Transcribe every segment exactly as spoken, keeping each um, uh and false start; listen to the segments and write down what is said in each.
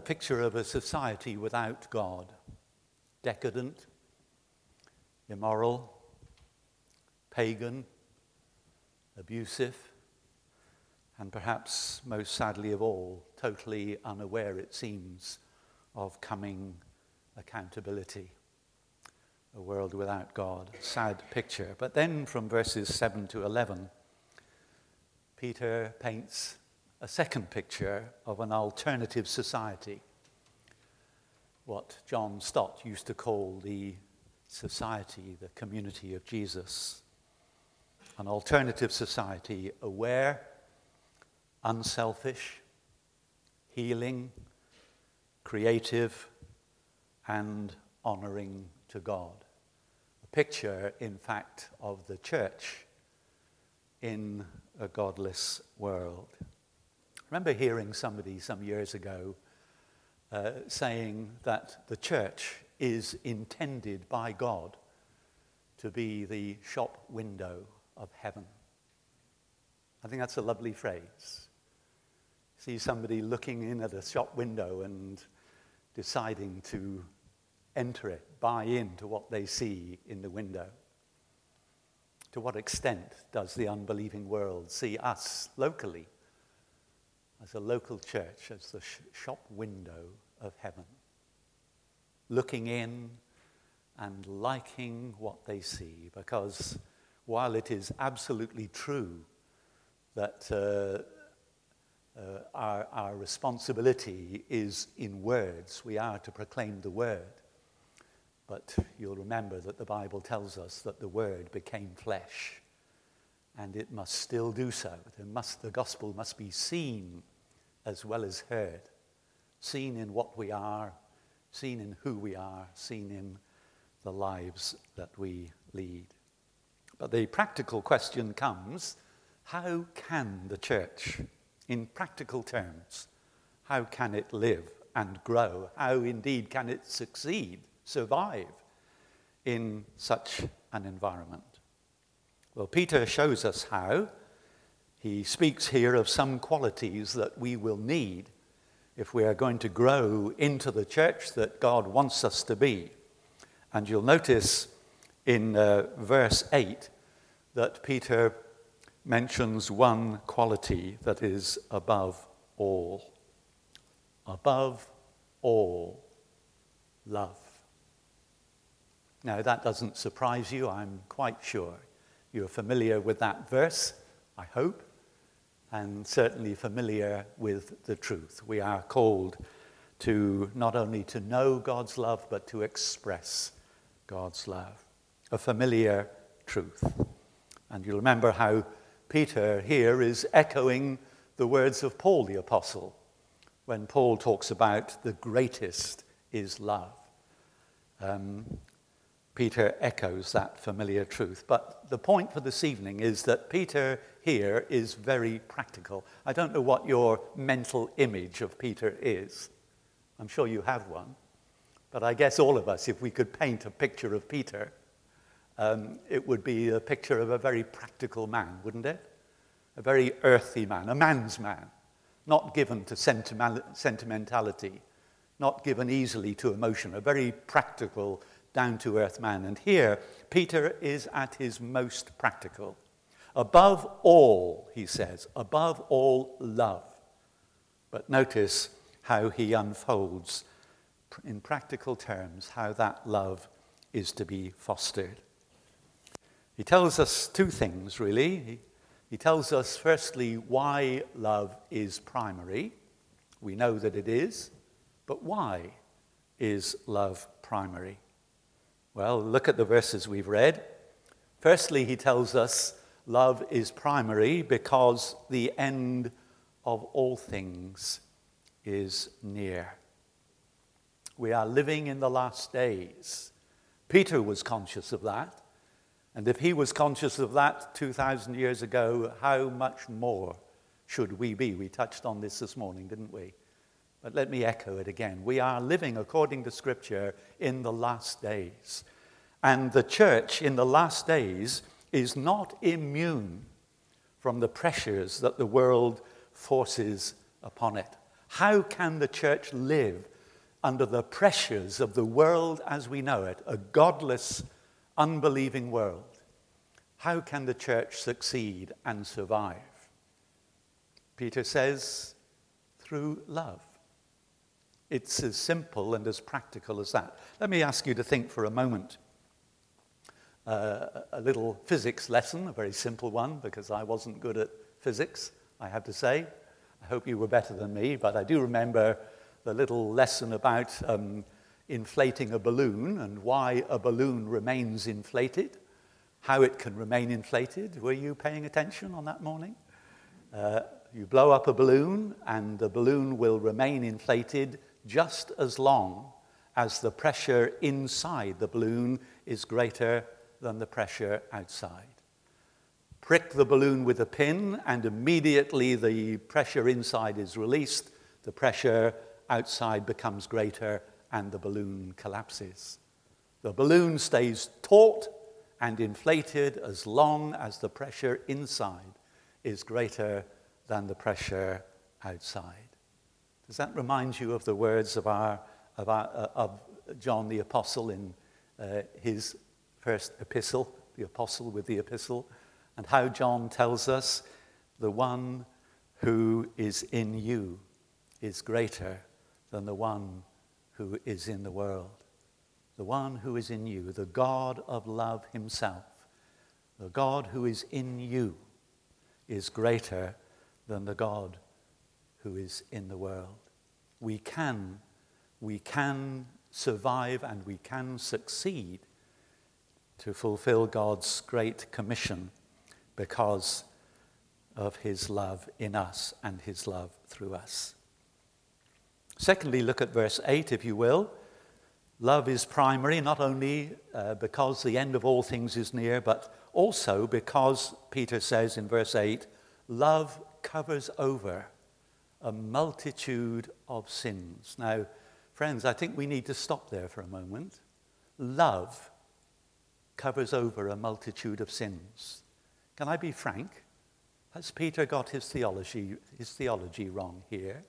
picture of a society without God, decadent, immoral, pagan, abusive, and perhaps most sadly of all, totally unaware, it seems, of coming accountability. A world without God, sad picture. But then from verses seven to eleven, Peter paints a second picture of an alternative society, what John Stott used to call the society, the community of Jesus. An alternative society, aware, unselfish, healing, creative, and honoring to God. A picture, in fact, of the church in a godless world. I remember hearing somebody some years ago uh, saying that the church is intended by God to be the shop window of heaven. I think that's a lovely phrase. See somebody looking in at a shop window and deciding to enter it, buy into what they see in the window. To what extent does the unbelieving world see us locally as a local church, as the sh- shop window of heaven? Looking in and liking what they see, because while it is absolutely true that uh, uh, our, our responsibility is in words, we are to proclaim the word, but you'll remember that the Bible tells us that the word became flesh, and it must still do so. There must, the gospel must be seen as well as heard, seen in what we are, seen in who we are, seen in the lives that we lead. But the practical question comes, how can the church, in practical terms, how can it live and grow? How indeed can it succeed, survive in such an environment? Well, Peter shows us how. He speaks here of some qualities that we will need if we are going to grow into the church that God wants us to be. And you'll notice in uh, verse eight that Peter mentions one quality that is above all. Above all, love. Now, that doesn't surprise you, I'm quite sure. You're familiar with that verse, I hope, and certainly familiar with the truth. We are called to not only to know God's love, but to express God's love. A familiar truth. And you'll remember how Peter here is echoing the words of Paul the Apostle when Paul talks about the greatest is love. Um, Peter echoes that familiar truth. But the point for this evening is that Peter here is very practical. I don't know what your mental image of Peter is. I'm sure you have one. But I guess all of us, if we could paint a picture of Peter, um, it would be a picture of a very practical man, wouldn't it? A very earthy man, a man's man, not given to sentimental- sentimentality, not given easily to emotion, a very practical, down-to-earth man. And here, Peter is at his most practical. Above all, he says, above all, love. But notice how he unfolds in practical terms how that love is to be fostered. He tells us two things, really. He, he tells us, firstly, why love is primary. We know that it is, but why is love primary? Well, look at the verses we've read. Firstly, he tells us love is primary because the end of all things is near. We are living in the last days. Peter was conscious of that. And if he was conscious of that two thousand years ago, how much more should we be? We touched on this this morning, didn't we? But let me echo it again. We are living, according to Scripture, in the last days. And the church in the last days is not immune from the pressures that the world forces upon it. How can the church live under the pressures of the world as we know it, a godless, unbelieving world? How can the church succeed and survive? Peter says, through love. It's as simple and as practical as that. Let me ask you to think for a moment. Uh, a little physics lesson, a very simple one, because I wasn't good at physics, I have to say. I hope you were better than me, but I do remember the little lesson about um, inflating a balloon and why a balloon remains inflated, how it can remain inflated. Were you paying attention on that morning? Uh, you blow up a balloon, and the balloon will remain inflated just as long as the pressure inside the balloon is greater than the pressure outside. Prick the balloon with a pin, and immediately the pressure inside is released, the pressure outside becomes greater, and the balloon collapses. The balloon stays taut and inflated as long as the pressure inside is greater than the pressure outside. Does that remind you of the words of, our, of, our, uh, of John the Apostle in uh, his first epistle, the apostle with the epistle, and how John tells us the one who is in you is greater than the one who is in the world. The one who is in you, the God of love himself, the God who is in you is greater than the God who is in the world. We can, we can survive and we can succeed to fulfill God's great commission because of his love in us and his love through us. Secondly, look at verse eight, if you will. Love is primary, not only uh, because the end of all things is near, but also because, Peter says in verse eight, love covers over a multitude of sins. Now, friends, I think we need to stop there for a moment. Love covers over a multitude of sins. Can I be frank? Has Peter got his theology, his theology wrong here?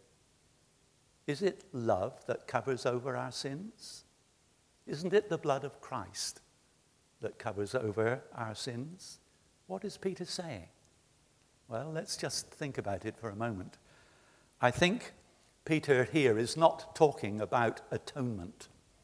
Is it love that covers over our sins? Isn't it the blood of Christ that covers over our sins? What is Peter saying? Well, let's just think about it for a moment. I think Peter here is not talking about atonement.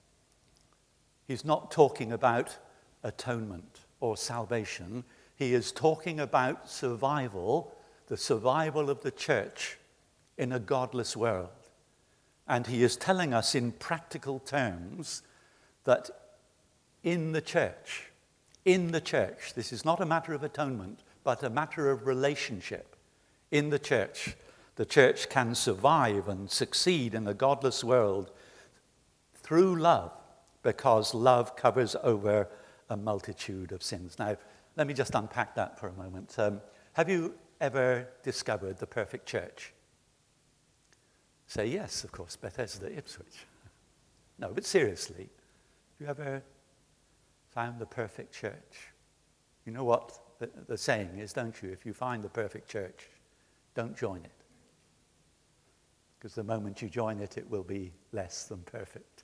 He's not talking about atonement or salvation. He is talking about survival, the survival of the church in a godless world. And he is telling us in practical terms that in the church, in the church, this is not a matter of atonement, but a matter of relationship. In the church, the church can survive and succeed in a godless world through love, because love covers over a multitude of sins. Now, let me just unpack that for a moment. Um, have you ever discovered the perfect church? Say yes, of course, Bethesda, Ipswich. No, but seriously, have you ever found the perfect church? You know what the, the saying is, don't you? If you find the perfect church, don't join it. Because the moment you join it, it will be less than perfect.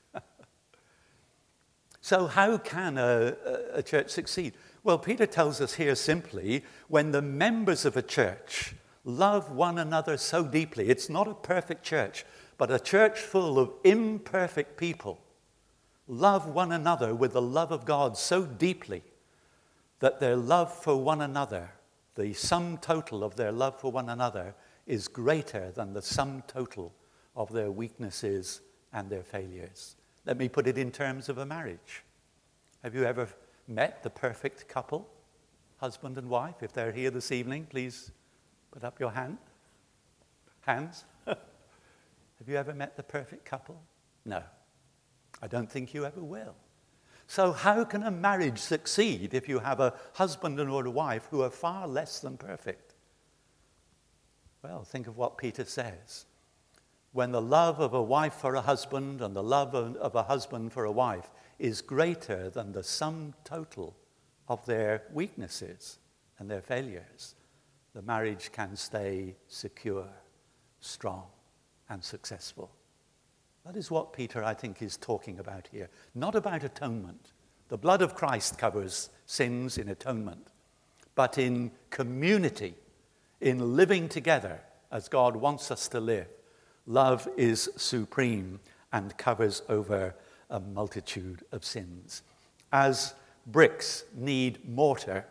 So how can a, a church succeed? Well, Peter tells us here simply, when the members of a church love one another so deeply, it's not a perfect church, but a church full of imperfect people, love one another with the love of God so deeply that their love for one another, the sum total of their love for one another, is greater than the sum total of their weaknesses and their failures. Let me put it in terms of a marriage. Have you ever met the perfect couple, husband and wife? If they're here this evening, please put up your hand. Hands. Have you ever met the perfect couple? No. I don't think you ever will. So how can a marriage succeed if you have a husband and or a wife who are far less than perfect? Well, think of what Peter says. When the love of a wife for a husband and the love of a husband for a wife is greater than the sum total of their weaknesses and their failures, the marriage can stay secure, strong, and successful. That is what Peter, I think, is talking about here. Not about atonement. The blood of Christ covers sins in atonement, but in community, in living together as God wants us to live. Love is supreme and covers over a multitude of sins. As bricks need mortar,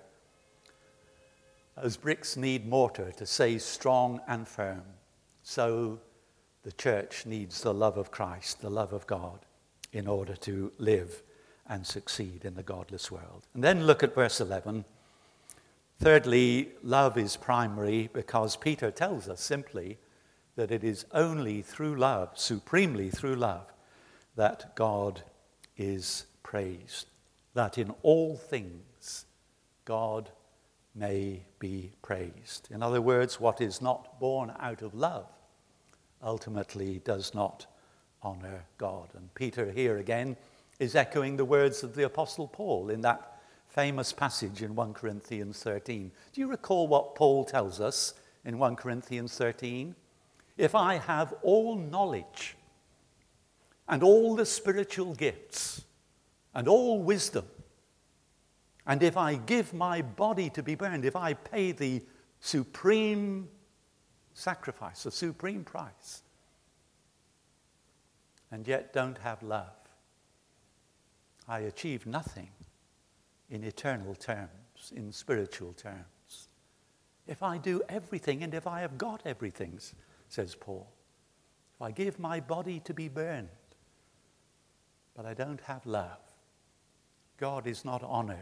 as bricks need mortar to stay strong and firm, so the church needs the love of Christ, the love of God, in order to live and succeed in the godless world. And then look at verse eleven. Thirdly, love is primary because Peter tells us simply that it is only through love, supremely through love, that God is praised. That in all things God may be praised. In other words, what is not born out of love ultimately does not honor God. And Peter here again is echoing the words of the Apostle Paul in that famous passage in First Corinthians thirteen. Do you recall what Paul tells us in First Corinthians thirteen? If I have all knowledge and all the spiritual gifts and all wisdom, and if I give my body to be burned, if I pay the supreme sacrifice, the supreme price, and yet don't have love, I achieve nothing in eternal terms, in spiritual terms. If I do everything and if I have got everything, says Paul, if I give my body to be burned, but I don't have love, God is not honored,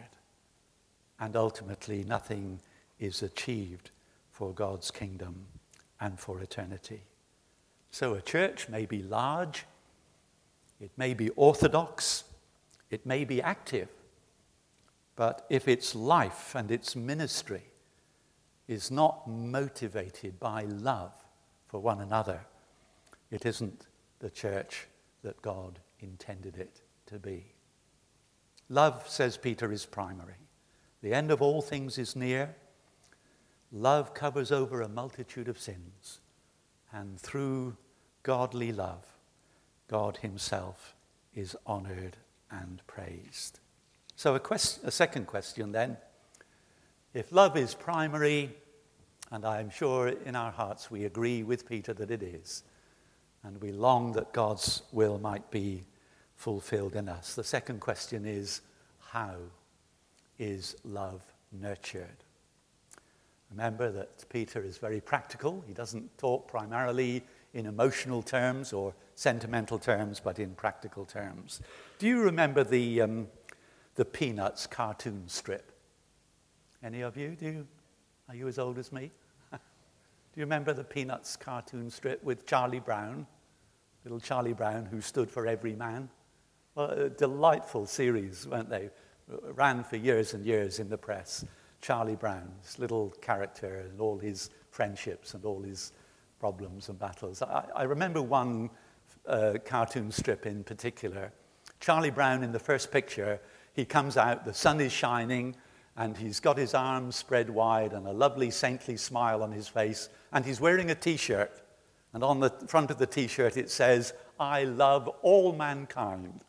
and ultimately nothing is achieved for God's kingdom and for eternity. So a church may be large, it may be orthodox, it may be active, but if its life and its ministry is not motivated by love for one another, it isn't the church that God intended it to be. Love, says Peter, is primary. The end of all things is near. Love covers over a multitude of sins. And through godly love, God himself is honored and praised. So a, quest- a second question then. If love is primary, and I'm sure in our hearts we agree with Peter that it is, and we long that God's will might be fulfilled in us. The second question is, how is love nurtured? Remember that Peter is very practical. He doesn't talk primarily in emotional terms or sentimental terms, but in practical terms. Do you remember the um, the Peanuts cartoon strip? Any of you? Do you? Are you as old as me? Do you remember the Peanuts cartoon strip with Charlie Brown? Little Charlie Brown, who stood for every man. Well, a delightful series, weren't they? Ran for years and years in the press. Charlie Brown's little character and all his friendships and all his problems and battles. I, I remember one uh, cartoon strip in particular. Charlie Brown in the first picture, he comes out, the sun is shining, and he's got his arms spread wide and a lovely saintly smile on his face, and he's wearing a T-shirt. And on the front of the T-shirt it says, "I love all mankind."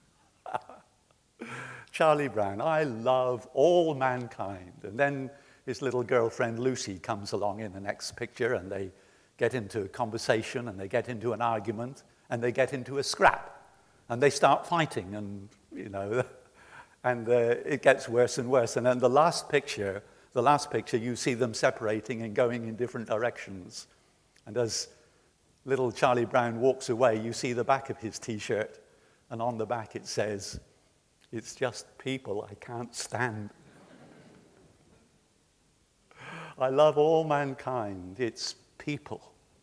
Charlie Brown, I love all mankind. And then his little girlfriend Lucy comes along in the next picture, and they get into a conversation, and they get into an argument, and they get into a scrap, and they start fighting, and you know, and uh, it gets worse and worse. And then the last picture, the last picture, you see them separating and going in different directions. And as little Charlie Brown walks away, you see the back of his T-shirt, and on the back it says, "It's just people I can't stand." I love all mankind. It's people.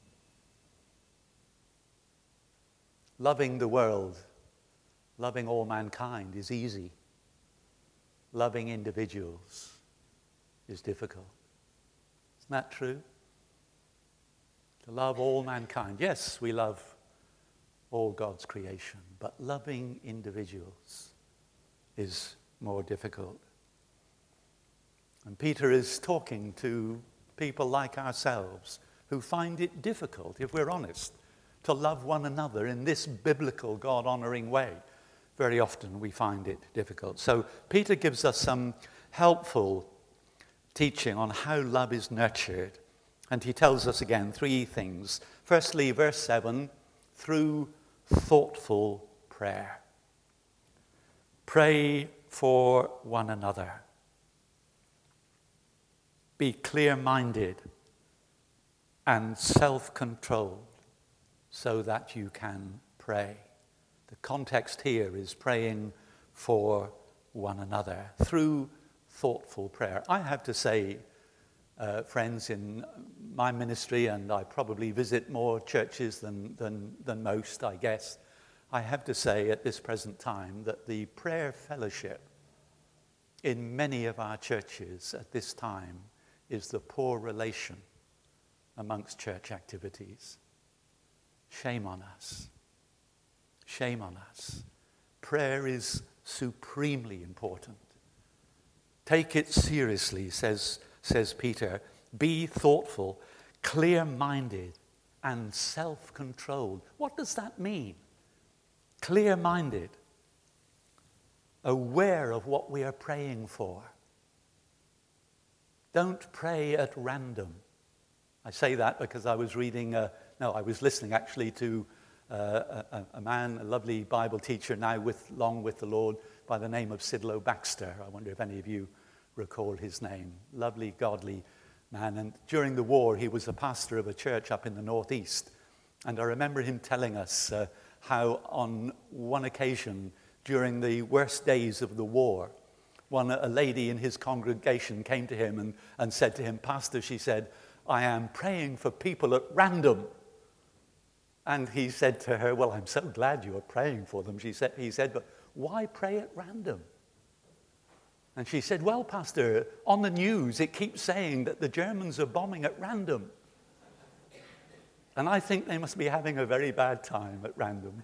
Loving the world, loving all mankind is easy. Loving individuals is difficult. Isn't that true? To love all mankind. Yes, we love all God's creation, but loving individuals is more difficult. And Peter is talking to people like ourselves who find it difficult, if we're honest, to love one another in this biblical, God-honoring way. Very often we find it difficult. So Peter gives us some helpful teaching on how love is nurtured. And he tells us again three things. Firstly, verse seven, through thoughtful prayer. Pray for one another. Be clear-minded and self-controlled so that you can pray. The context here is praying for one another through thoughtful prayer. I have to say, uh, friends, in my ministry, and I probably visit more churches than, than, than most, I guess, I have to say at this present time that the prayer fellowship in many of our churches at this time is the poor relation amongst church activities. Shame on us. Shame on us. Prayer is supremely important. Take it seriously, says, says Peter. Be thoughtful, clear-minded, and self-controlled. What does that mean? Clear-minded, aware of what we are praying for. Don't pray at random. I say that because I was reading, uh, no, I was listening actually to uh, a, a man, a lovely Bible teacher now with long with the Lord by the name of Sidlow Baxter. I wonder if any of you recall his name. Lovely, godly man. And during the war, he was a pastor of a church up in the northeast. And I remember him telling us uh, how on one occasion during the worst days of the war, one, a lady in his congregation came to him and, and said to him, Pastor, she said, I am praying for people at random. And he said to her, well, I'm so glad you are praying for them. She said, he said, but why pray at random? And she said, well, Pastor, on the news it keeps saying that the Germans are bombing at random. And I think they must be having a very bad time at random.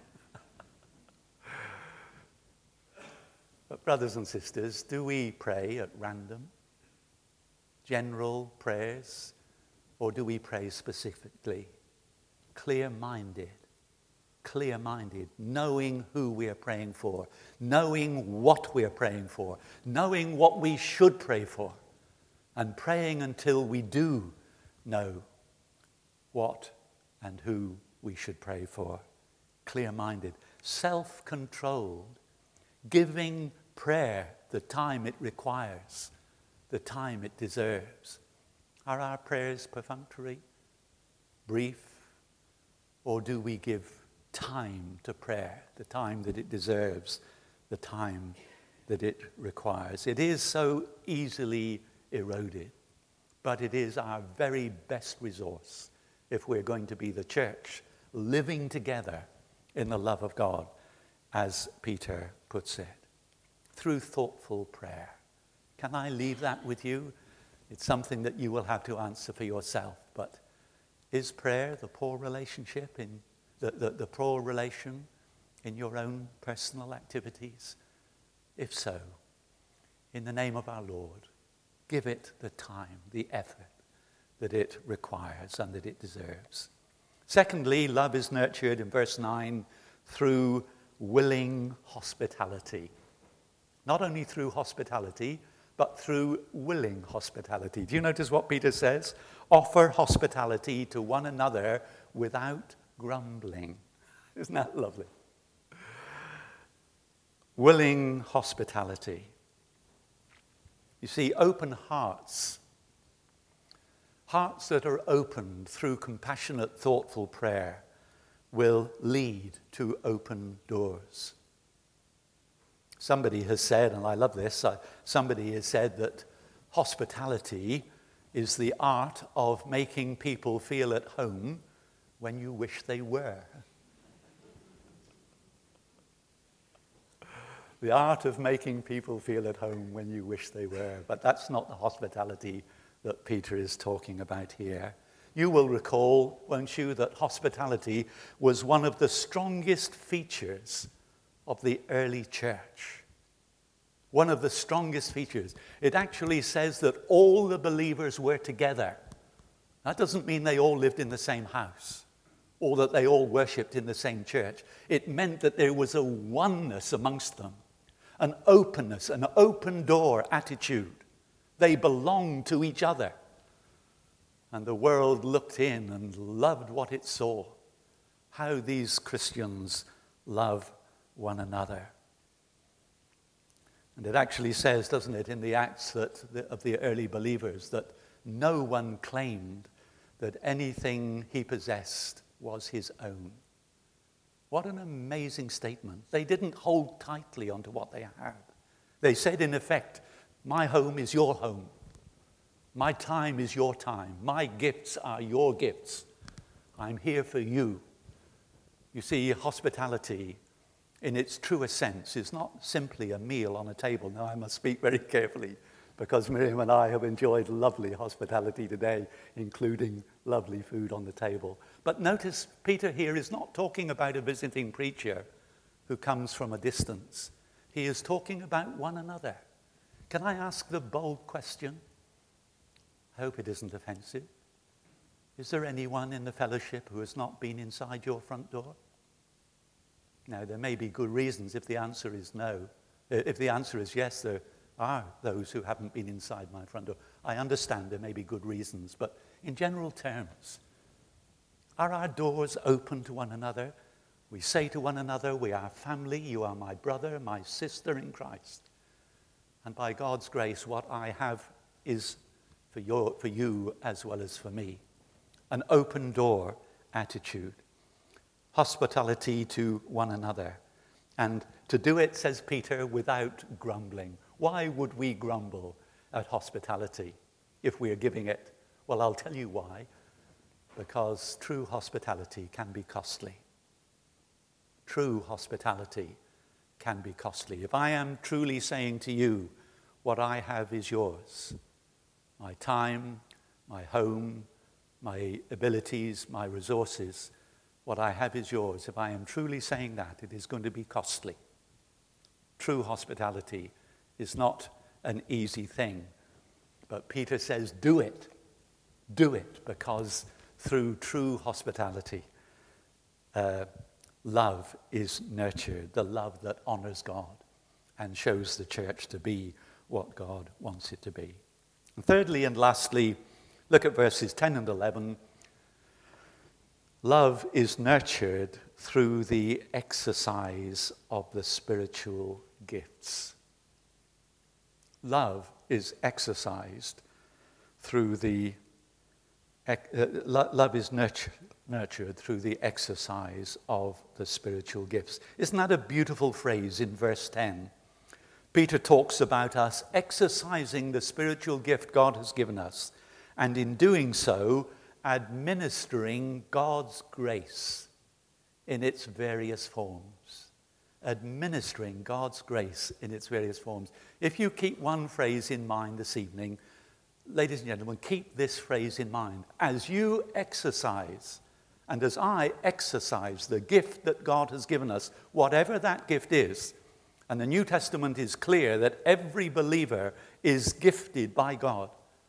But brothers and sisters, do we pray at random? General prayers? Or do we pray specifically? Clear-minded. Clear-minded. Knowing who we are praying for. Knowing what we are praying for. Knowing what we should pray for. And praying until we do know what and who we should pray for. Clear-minded. Self-controlled. Giving prayer the time it requires, the time it deserves. Are our prayers perfunctory, brief, or do we give time to prayer, the time that it deserves, the time that it requires? It is so easily eroded, but it is our very best resource if we're going to be the church living together in the love of God, as Peter puts it, through thoughtful prayer. Can I leave that with you? It's something that you will have to answer for yourself, but is prayer the poor relationship in the, the, the poor relation in your own personal activities? If so, in the name of our Lord, give it the time, the effort that it requires and that it deserves. Secondly, love is nurtured in verse nine through willing hospitality. Not only through hospitality, but through willing hospitality. Do you notice what Peter says? Offer hospitality to one another without grumbling. Isn't that lovely? Willing hospitality. You see, open hearts, hearts that are opened through compassionate, thoughtful prayer, will lead to open doors. Somebody has said, and I love this, uh, somebody has said that hospitality is the art of making people feel at home when you wish they were. The art of making people feel at home when you wish they were. But that's not the hospitality that Peter is talking about here. You will recall, won't you, that hospitality was one of the strongest features of the early church. One of the strongest features. It actually says that all the believers were together. That doesn't mean they all lived in the same house. or that they all worshipped in the same church. It meant that there was a oneness amongst them, an openness, an open door attitude. They belonged to each other. And the world looked in and loved what it saw. How these Christians love one another. And it actually says, doesn't it, in the Acts that the, of the early believers, that no one claimed that anything he possessed was his own. What an amazing statement. They didn't hold tightly onto what they had. They said, in effect, my home is your home. My time is your time. My gifts are your gifts. I'm here for you. You see, hospitality, in its truest sense, is not simply a meal on a table. Now, I must speak very carefully, because Miriam and I have enjoyed lovely hospitality today, including lovely food on the table. But notice, Peter here is not talking about a visiting preacher who comes from a distance. He is talking about one another. Can I ask the bold question? I hope it isn't offensive. Is there anyone in the fellowship who has not been inside your front door? Now, there may be good reasons if the answer is no. If the answer is yes, there are those who haven't been inside my front door. I understand there may be good reasons, but in general terms, are our doors open to one another? We say to one another, we are family, you are my brother, my sister in Christ. And by God's grace, what I have is for, your, for you as well as for me. An open door attitude. Hospitality to one another. And to do it, says Peter, without grumbling. Why would we grumble at hospitality if we are giving it? Well, I'll tell you why. Because true hospitality can be costly. True hospitality can be costly. If I am truly saying to you, what I have is yours, my time, my home, my abilities, my resources, what I have is yours. If I am truly saying that, it is going to be costly. True hospitality is not an easy thing. But Peter says, do it. Do it, because through true hospitality, uh, love is nurtured, the love that honors God and shows the church to be what God wants it to be. And thirdly and lastly, look at verses ten and eleven. Love is nurtured through the exercise of the spiritual gifts. Love is exercised through the uh, lo- love is nurtured, nurtured through the exercise of the spiritual gifts. Isn't that a beautiful phrase in verse ten? Peter talks about us exercising the spiritual gift God has given us, and in doing so, administering God's grace in its various forms. Administering God's grace in its various forms. If you keep one phrase in mind this evening, ladies and gentlemen, keep this phrase in mind. As you exercise, and as I exercise the gift that God has given us, whatever that gift is, and the New Testament is clear that every believer is gifted by God.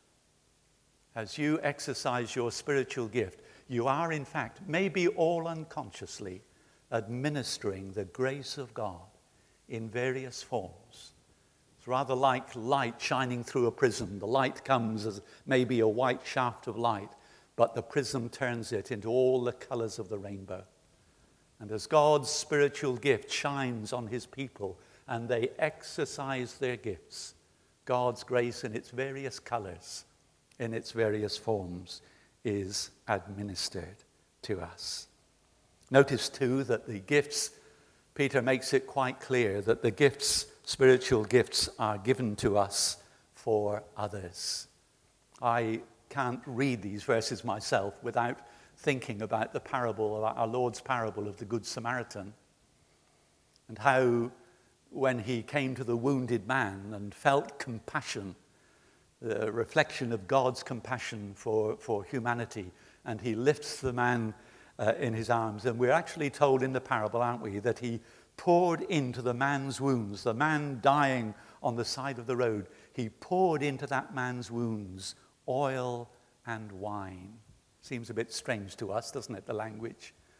As you exercise your spiritual gift, you are in fact, maybe all unconsciously, administering the grace of God in various forms. It's rather like light shining through a prism. The light comes as maybe a white shaft of light, but the prism turns it into all the colors of the rainbow. And as God's spiritual gift shines on his people and they exercise their gifts, God's grace in its various colors, in its various forms, is administered to us. Notice too that the gifts, Peter makes it quite clear that the gifts, spiritual gifts, are given to us for others. I can't read these verses myself without thinking about the parable, about our Lord's parable of the Good Samaritan, and how when he came to the wounded man and felt compassion, the reflection of God's compassion for, for humanity, and he lifts the man uh, in his arms. And we're actually told in the parable, aren't we, that he poured into the man's wounds, the man dying on the side of the road, he poured into that man's wounds oil and wine. Seems a bit strange to us, doesn't it, the language?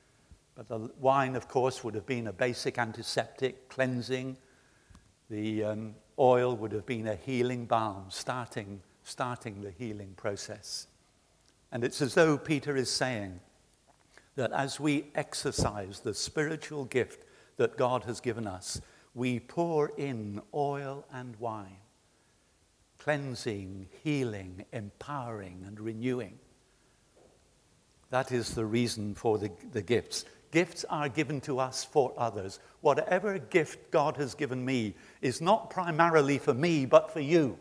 But the wine, of course, would have been a basic antiseptic, cleansing. The um, oil would have been a healing balm, starting, starting the healing process. And it's as though Peter is saying that as we exercise the spiritual gift that God has given us, we pour in oil and wine, cleansing, healing, empowering, and renewing. That is the reason for the, the gifts. Gifts are given to us for others. Whatever gift God has given me is not primarily for me, but for you.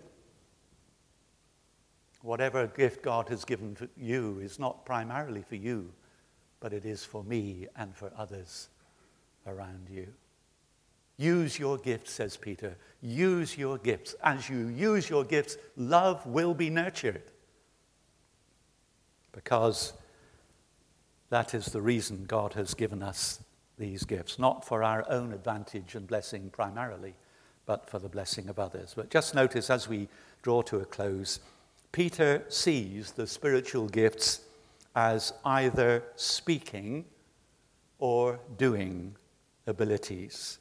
Whatever gift God has given for you is not primarily for you, but it is for me and for others around you. Use your gifts, says Peter. Use your gifts. As you use your gifts, love will be nurtured. Because that is the reason God has given us these gifts. Not for our own advantage and blessing primarily, but for the blessing of others. But just notice as we draw to a close, Peter sees the spiritual gifts as either speaking or doing abilities.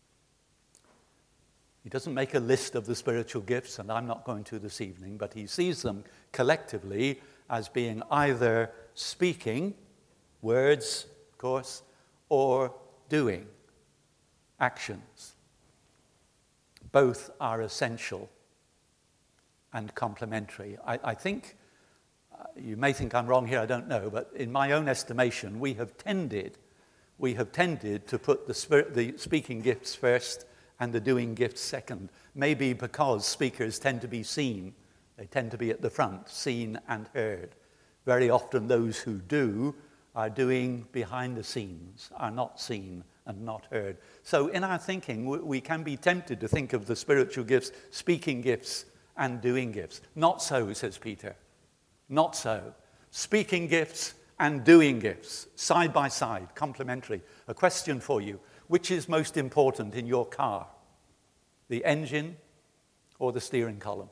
He doesn't make a list of the spiritual gifts, and I'm not going to this evening, but he sees them collectively as being either speaking, words, of course, or doing, actions. Both are essential and complementary. I, I think, uh, you may think I'm wrong here, I don't know, but in my own estimation, we have tended, we have tended to put the, spirit, the speaking gifts first and the doing gifts second. Maybe because speakers tend to be seen. They tend to be at the front, seen and heard. Very often those who do are doing behind the scenes, are not seen and not heard. So in our thinking, we can be tempted to think of the spiritual gifts, speaking gifts and doing gifts. Not so, says Peter. Not so. Speaking gifts and doing gifts, side by side, complementary. A question for you. Which is most important in your car? The engine or the steering column?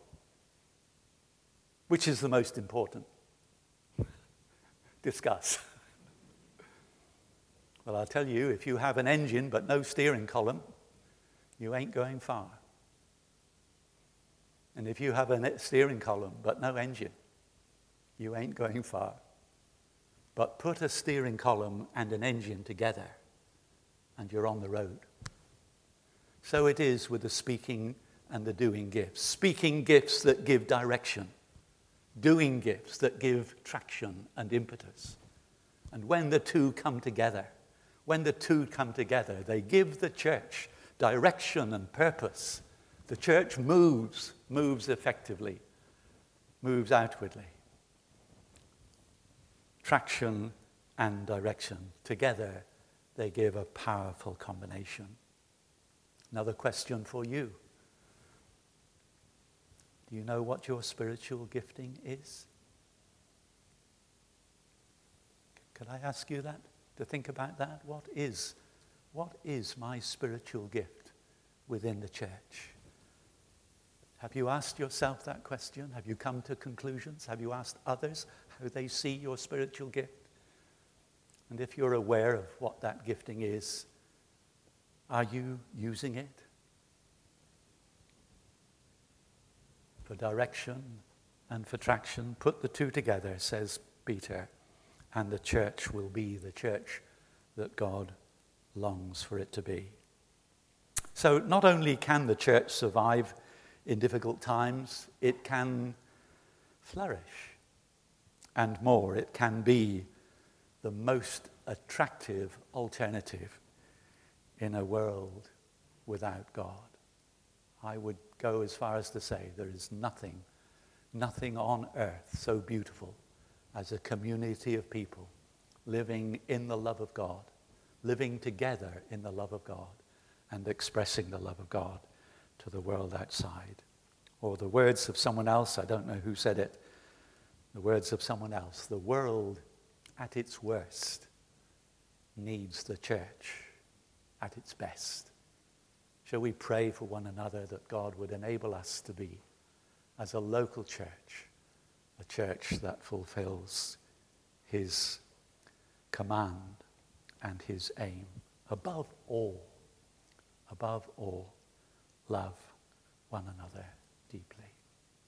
Which is the most important? Discuss. Well, I'll tell you, if you have an engine but no steering column, you ain't going far. And if you have a steering column but no engine, you ain't going far. But put a steering column and an engine together, and you're on the road. So it is with the speaking and the doing gifts. Speaking gifts that give direction. Doing gifts that give traction and impetus. And when the two come together, when the two come together, they give the church direction and purpose. The church moves, moves effectively, moves outwardly. Traction and direction together, they give a powerful combination. Another question for you. Do you know what your spiritual gifting is? Could I ask you that? To think about that? What is, what is my spiritual gift within the church? Have you asked yourself that question? Have you come to conclusions? Have you asked others how they see your spiritual gift? And if you're aware of what that gifting is, are you using it for direction and for traction? Put the two together, says Peter, and the church will be the church that God longs for it to be. So not only can the church survive in difficult times, it can flourish. And more, it can be the most attractive alternative in a world without God. I would go as far as to say there is nothing, nothing on earth so beautiful as a community of people living in the love of God, living together in the love of God, and expressing the love of God to the world outside. Or the words of someone else, I don't know who said it, the words of someone else, the world at its worst needs the church at its best. Shall we pray for one another that God would enable us to be, as a local church, a church that fulfills his command and his aim. Above all, above all, love one another deeply.